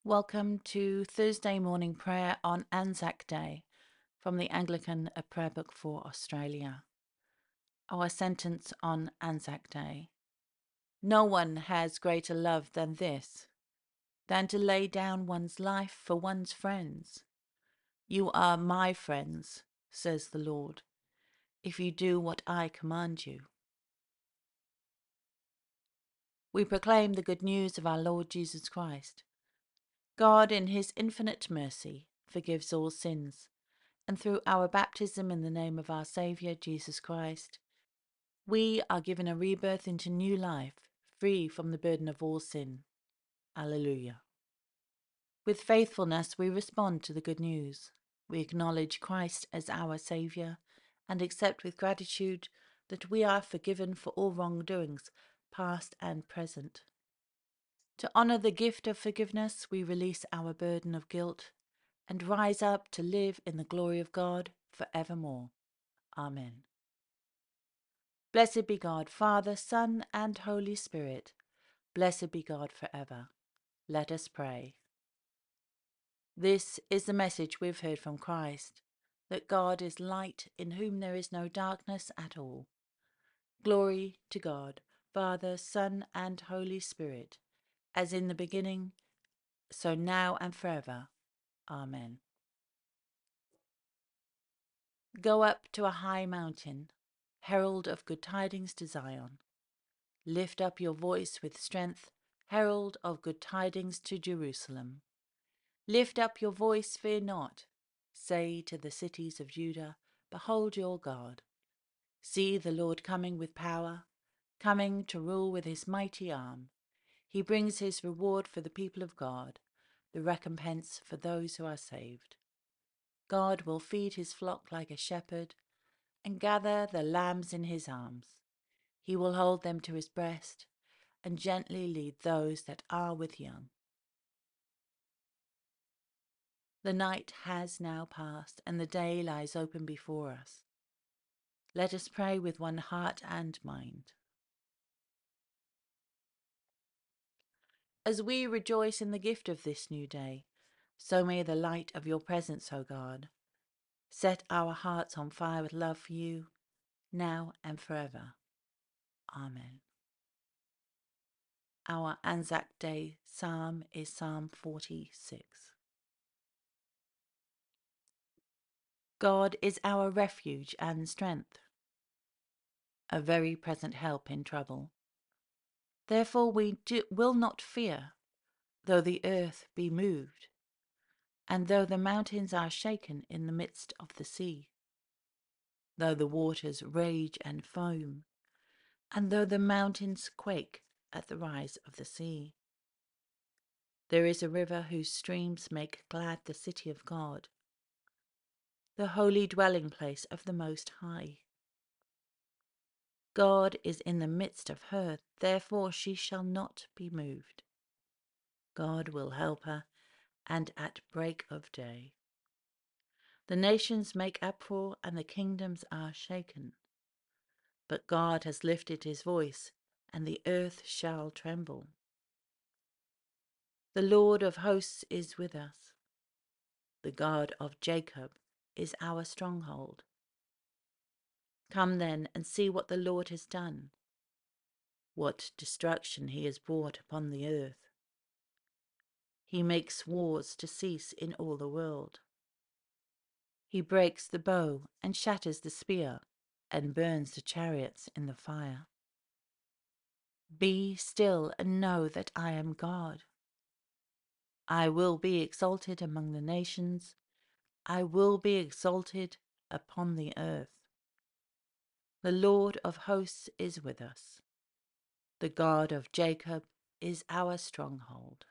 Welcome to Thursday morning prayer on Anzac Day from the Anglican Prayer Book for Australia. Our sentence on Anzac Day. No one has greater love than this, than to lay down one's life for one's friends. You are my friends, says the Lord, if you do what I command you. We proclaim the good news of our Lord Jesus Christ. God, in his infinite mercy, forgives all sins, and through our baptism in the name of our Saviour, Jesus Christ, we are given a rebirth into new life, free from the burden of all sin. Alleluia. With faithfulness, we respond to the good news. We acknowledge Christ as our Saviour and accept with gratitude that we are forgiven for all wrongdoings, past and present. To honour the gift of forgiveness, we release our burden of guilt and rise up to live in the glory of God for evermore. Amen. Blessed be God, Father, Son, and Holy Spirit. Blessed be God forever. Let us pray. This is the message we've heard from Christ, that God is light in whom there is no darkness at all. Glory to God, Father, Son, and Holy Spirit, as in the beginning, so now and forever. Amen. Go up to a high mountain, herald of good tidings to Zion. Lift up your voice with strength, herald of good tidings to Jerusalem. Lift up your voice, fear not. Say to the cities of Judah, behold your God. See the Lord coming with power, coming to rule with his mighty arm. He brings his reward for the people of God, the recompense for those who are saved. God will feed his flock like a shepherd and gather the lambs in his arms. He will hold them to his breast and gently lead those that are with young. The night has now passed, and the day lies open before us. Let us pray with one heart and mind. As we rejoice in the gift of this new day, so may the light of your presence, O God, set our hearts on fire with love for you, now and forever. Amen. Our Anzac Day psalm is Psalm 46. God is our refuge and strength, a very present help in trouble. Therefore we will not fear, though the earth be moved, and though the mountains are shaken in the midst of the sea, though the waters rage and foam, and though the mountains quake at the rise of the sea. There is a river whose streams make glad the city of God, the holy dwelling place of the Most High. God is in the midst of her, therefore she shall not be moved. God will help her, and at break of day. The nations make uproar, and the kingdoms are shaken. But God has lifted his voice, and the earth shall tremble. The Lord of hosts is with us. The God of Jacob is our stronghold. Come then and see what the Lord has done, what destruction he has brought upon the earth. He makes wars to cease in all the world. He breaks the bow and shatters the spear, and burns the chariots in the fire. Be still and know that I am God. I will be exalted among the nations. I will be exalted upon the earth. The Lord of hosts is with us. The God of Jacob is our stronghold.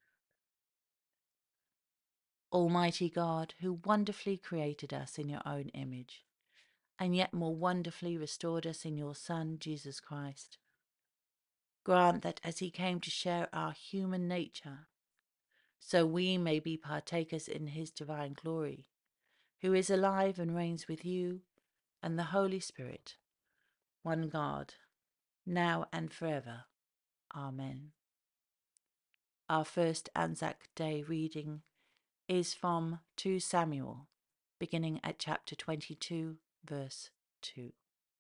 Almighty God, who wonderfully created us in your own image, and yet more wonderfully restored us in your Son, Jesus Christ, grant that as he came to share our human nature, so we may be partakers in his divine glory, who is alive and reigns with you and the Holy Spirit, one God, now and forever. Amen. Our first Anzac Day reading is from 2 Samuel, beginning at chapter 22, verse 2.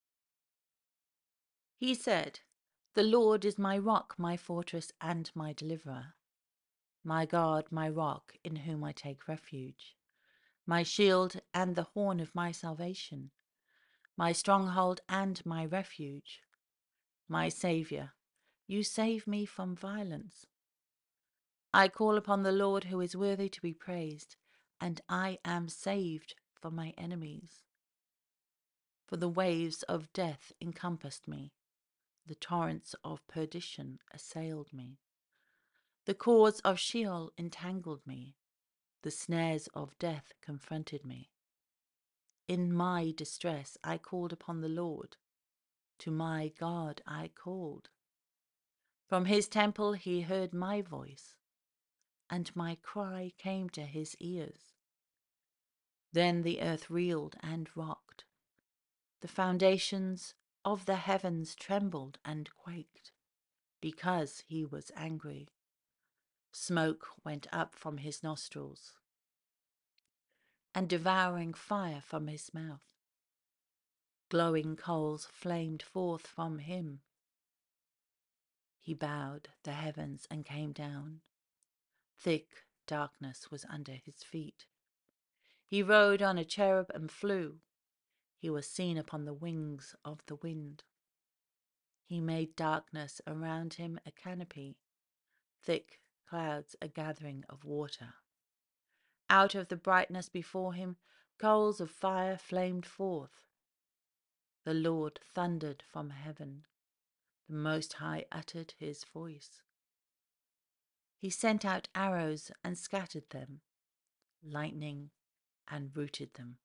He said, "The Lord is my rock, my fortress, and my deliverer. My God, my rock, in whom I take refuge. My shield and the horn of my salvation. My stronghold and my refuge. My Saviour, you save me from violence. I call upon the Lord who is worthy to be praised, and I am saved from my enemies. For the waves of death encompassed me, the torrents of perdition assailed me. The cords of Sheol entangled me, the snares of death confronted me. In my distress I called upon the Lord, to my God I called. From his temple he heard my voice, and my cry came to his ears. Then the earth reeled and rocked. The foundations of the heavens trembled and quaked, because he was angry. Smoke went up from his nostrils, and devouring fire from his mouth. Glowing coals flamed forth from him. He bowed the heavens and came down. Thick darkness was under his feet. He rode on a cherub and flew. He was seen upon the wings of the wind. He made darkness around him a canopy, thick clouds a gathering of water. Out of the brightness before him, coals of fire flamed forth. The Lord thundered from heaven. The Most High uttered his voice. He sent out arrows and scattered them, lightning and rooted them.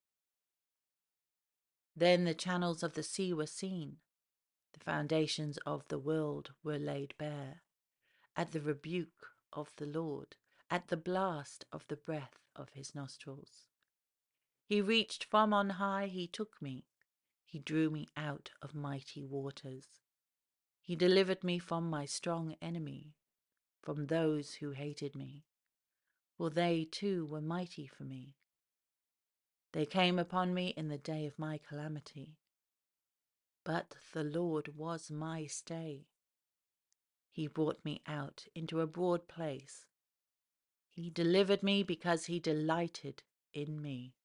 Then the channels of the sea were seen. The foundations of the world were laid bare. At the rebuke of the Lord, at the blast of the breath of his nostrils. He reached from on high, he took me. He drew me out of mighty waters. He delivered me from my strong enemy, from those who hated me, for they too were mighty for me. They came upon me in the day of my calamity, but the Lord was my stay. He brought me out into a broad place. He delivered me because he delighted in me.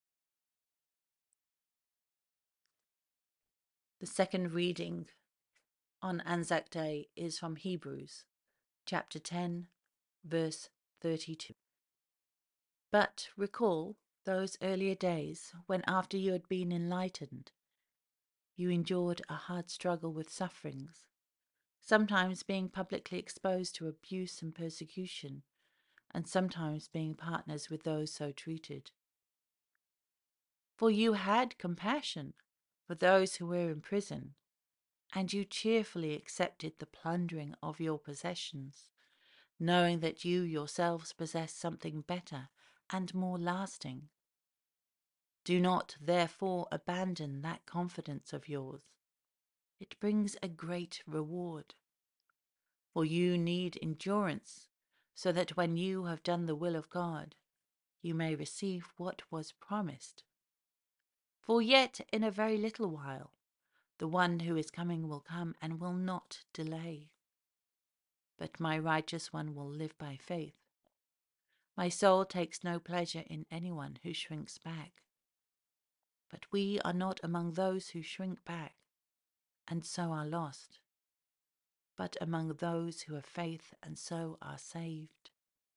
The second reading on Anzac Day is from Hebrews, chapter 10, verse 32. But recall those earlier days when, after you had been enlightened, you endured a hard struggle with sufferings, sometimes being publicly exposed to abuse and persecution, and sometimes being partners with those so treated. For you had compassion for those who were in prison, and you cheerfully accepted the plundering of your possessions, knowing that you yourselves possess something better and more lasting. Do not, therefore, abandon that confidence of yours. It brings a great reward. For you need endurance, so that when you have done the will of God, you may receive what was promised. For yet in a very little while, the one who is coming will come and will not delay. But my righteous one will live by faith. My soul takes no pleasure in anyone who shrinks back. But we are not among those who shrink back, and so are lost, but among those who have faith and so are saved.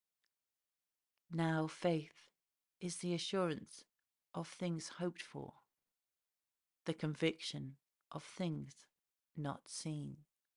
Now faith is the assurance of things hoped for, the conviction of things not seen.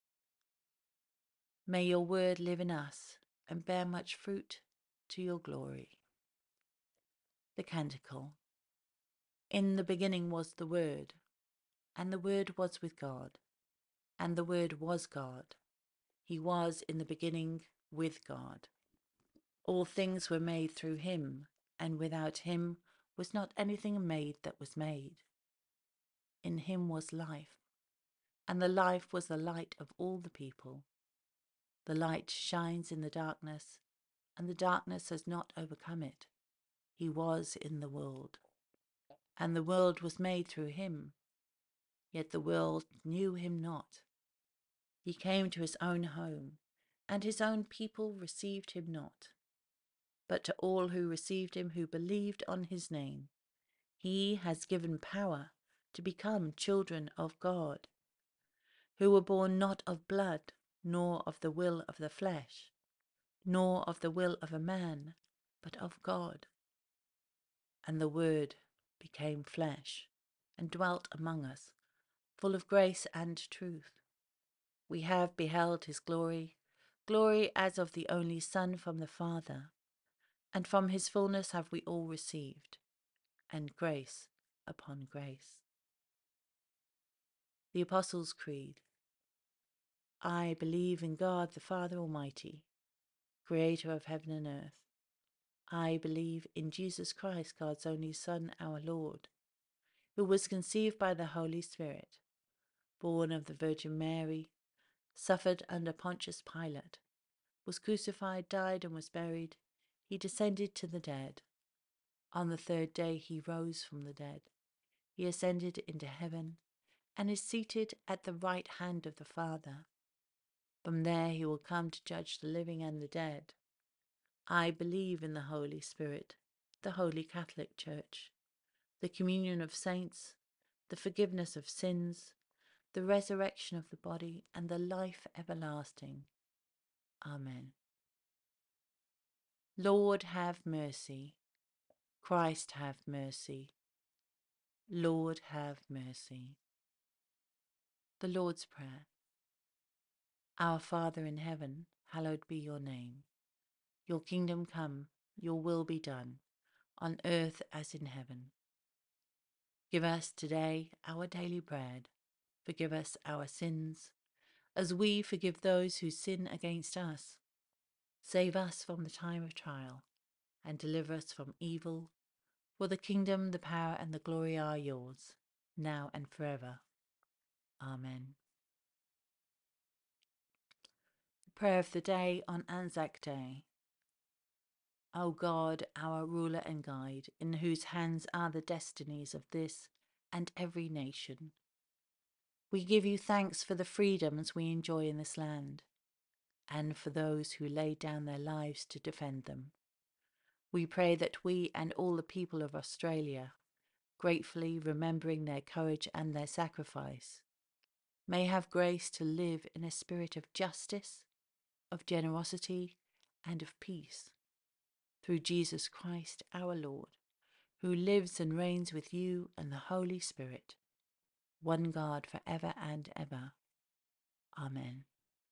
May your word live in us and bear much fruit to your glory. The Canticle. In the beginning was the Word, and the Word was with God, and the Word was God. He was in the beginning with God. All things were made through him, and without him was not anything made that was made. In him was life, and the life was the light of all the people. The light shines in the darkness, and the darkness has not overcome it. He was in the world, and the world was made through him, yet the world knew him not. He came to his own home, and his own people received him not. But to all who received him, who believed on his name, he has given power to become children of God, who were born not of blood, nor of the will of the flesh, nor of the will of a man, but of God. And the Word became flesh, and dwelt among us, full of grace and truth. We have beheld his glory, glory as of the only Son from the Father, and from his fullness have we all received, and grace upon grace. The Apostles' Creed. I believe in God the Father Almighty, creator of heaven and earth. I believe in Jesus Christ, God's only Son, our Lord, who was conceived by the Holy Spirit, born of the Virgin Mary, suffered under Pontius Pilate, was crucified, died, and was buried. He descended to the dead. On the third day he rose from the dead. He ascended into heaven and is seated at the right hand of the Father. From there he will come to judge the living and the dead. I believe in the Holy Spirit, the Holy Catholic Church, the communion of saints, the forgiveness of sins, the resurrection of the body, and the life everlasting. Amen. Lord, have mercy. Christ, have mercy. Lord, have mercy. The Lord's Prayer. Our Father in heaven, hallowed be your name. Your kingdom come, your will be done, on earth as in heaven. Give us today our daily bread. Forgive us our sins, as we forgive those who sin against us. Save us from the time of trial, and deliver us from evil. For the kingdom, the power, and the glory are yours, now and forever. Amen. Prayer of the Day on Anzac Day. O God, our ruler and guide, in whose hands are the destinies of this and every nation, we give you thanks for the freedoms we enjoy in this land, and for those who laid down their lives to defend them. We pray that we and all the people of Australia, gratefully remembering their courage and their sacrifice, may have grace to live in a spirit of justice, of generosity, and of peace, through Jesus Christ our Lord, who lives and reigns with you and the Holy Spirit, one God for ever and ever. Amen.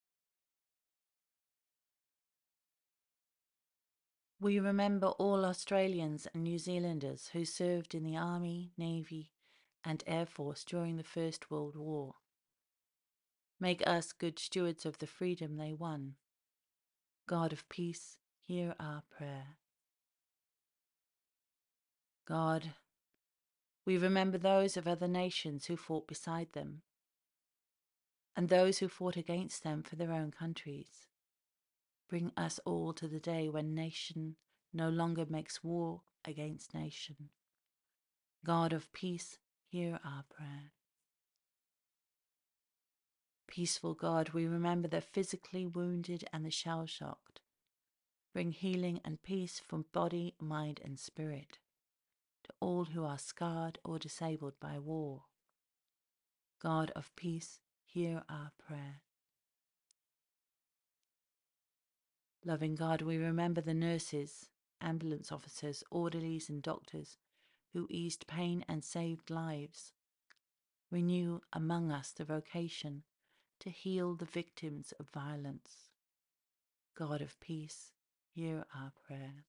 We remember all Australians and New Zealanders who served in the Army, Navy, and Air Force during the First World War. Make us good stewards of the freedom they won. God of peace, hear our prayer. God, we remember those of other nations who fought beside them, and those who fought against them for their own countries. Bring us all to the day when nation no longer makes war against nation. God of peace, hear our prayer. Peaceful God, we remember the physically wounded and the shell-shocked. Bring healing and peace from body, mind, and spirit to all who are scarred or disabled by war. God of peace, hear our prayer. Loving God, we remember the nurses, ambulance officers, orderlies, and doctors who eased pain and saved lives. Renew among us the vocation to heal the victims of violence. God of peace, hear our prayer.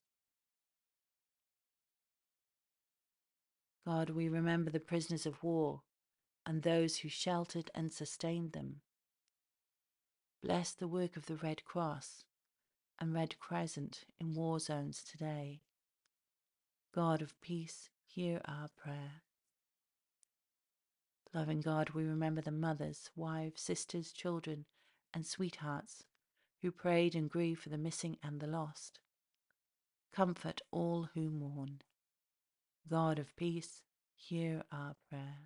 God, we remember the prisoners of war and those who sheltered and sustained them. Bless the work of the Red Cross and Red Crescent in war zones today. God of peace, hear our prayer. Loving God, we remember the mothers, wives, sisters, children, and sweethearts who prayed and grieved for the missing and the lost. comfort all who mourn. God of peace, hear our prayer.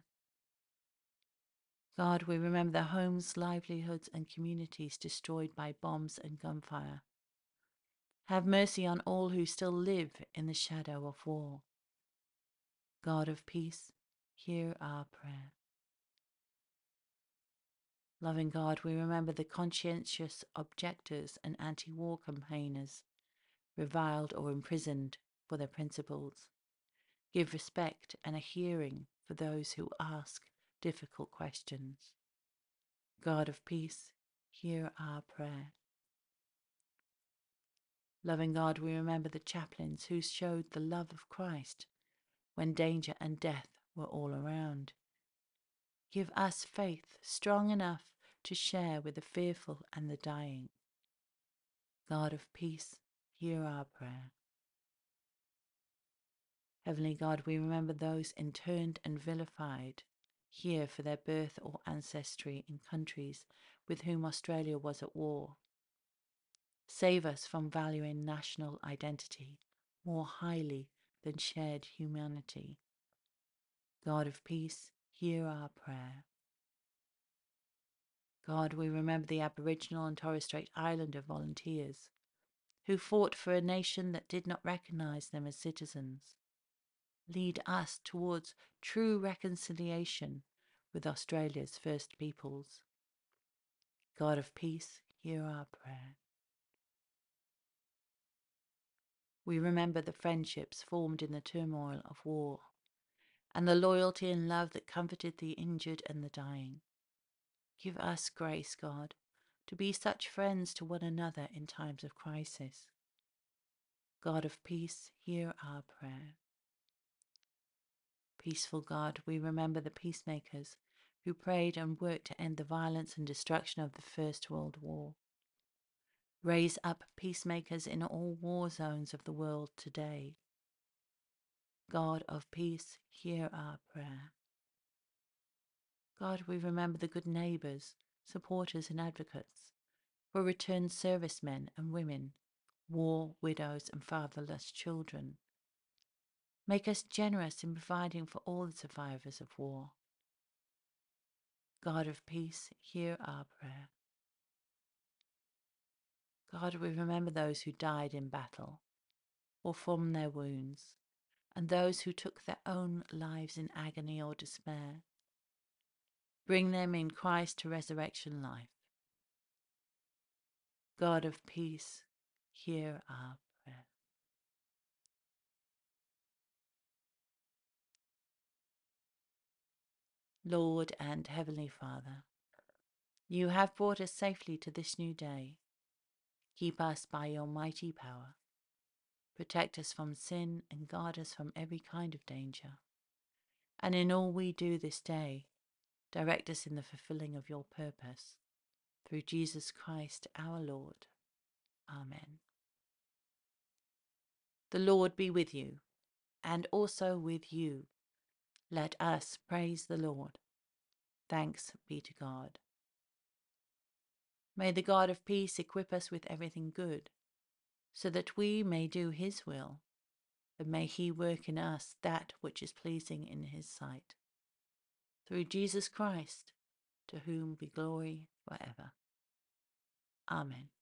God, we remember the homes, livelihoods, and communities destroyed by bombs and gunfire. Have mercy on all who still live in the shadow of war. God of peace, hear our prayer. Loving God, we remember the conscientious objectors and anti-war campaigners, reviled or imprisoned for their principles. Give respect and a hearing for those who ask difficult questions. God of peace, hear our prayer. Loving God, we remember the chaplains who showed the love of Christ when danger and death were all around. Give us faith strong enough to share with the fearful and the dying. God of peace, hear our prayer. Heavenly God, we remember those interned and vilified here for their birth or ancestry in countries with whom Australia was at war. Save us from valuing national identity more highly than shared humanity. God of peace, hear our prayer. God, we remember the Aboriginal and Torres Strait Islander volunteers who fought for a nation that did not recognize them as citizens. Lead us towards true reconciliation with Australia's First Peoples. God of peace, hear our prayer. We remember the friendships formed in the turmoil of war, and the loyalty and love that comforted the injured and the dying. Give us grace, God, to be such friends to one another in times of crisis. God of peace, hear our prayer. Peaceful God, we remember the peacemakers who prayed and worked to end the violence and destruction of the First World War. Raise up peacemakers in all war zones of the world today. God of peace, hear our prayer. God, we remember the good neighbours, supporters and advocates for returned servicemen and women, war widows and fatherless children. Make us generous in providing for all the survivors of war. God of peace, hear our prayer. God, we remember those who died in battle or from their wounds, and those who took their own lives in agony or despair. Bring them in Christ to resurrection life. God of peace, hear our prayer. Lord and Heavenly Father, you have brought us safely to this new day. Keep us by your mighty power. Protect us from sin and guard us from every kind of danger. And in all we do this day, direct us in the fulfilling of your purpose. Through Jesus Christ our Lord. Amen. The Lord be with you, and also with you. Let us praise the Lord. Thanks be to God. May the God of peace equip us with everything good, so that we may do his will, and may he work in us that which is pleasing in his sight. Through Jesus Christ, to whom be glory forever. Amen.